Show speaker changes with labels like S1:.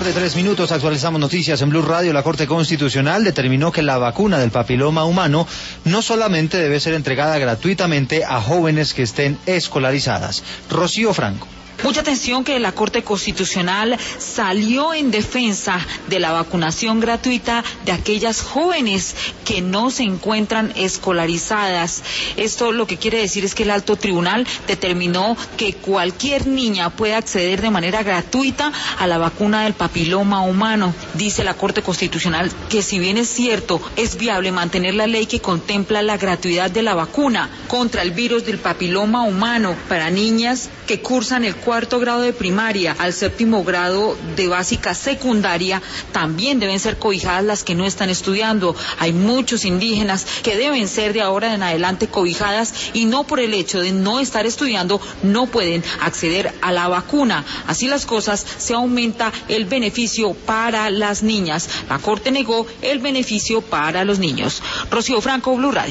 S1: 4:03, actualizamos noticias en Blue Radio. La Corte Constitucional determinó que la vacuna del papiloma humano no solamente debe ser entregada gratuitamente a jóvenes que estén escolarizadas. Rocío Franco.
S2: Mucha atención que la Corte Constitucional salió en defensa de la vacunación gratuita de aquellas jóvenes que no se encuentran escolarizadas. Esto lo que quiere decir es que el alto tribunal determinó que cualquier niña puede acceder de manera gratuita a la vacuna del papiloma humano. Dice la Corte Constitucional que si bien es cierto, es viable mantener la ley que contempla la gratuidad de la vacuna contra el virus del papiloma humano para niñas que cursan el 4º grado de primaria al 7º grado de básica secundaria, también deben ser cobijadas las que no están estudiando. Hay muchos indígenas que deben ser de ahora en adelante cobijadas y no por el hecho de no estar estudiando no pueden acceder a la vacuna. Así las cosas, se aumenta el beneficio para las niñas. La Corte negó el beneficio para los niños. Rocío Franco, Blue Radio.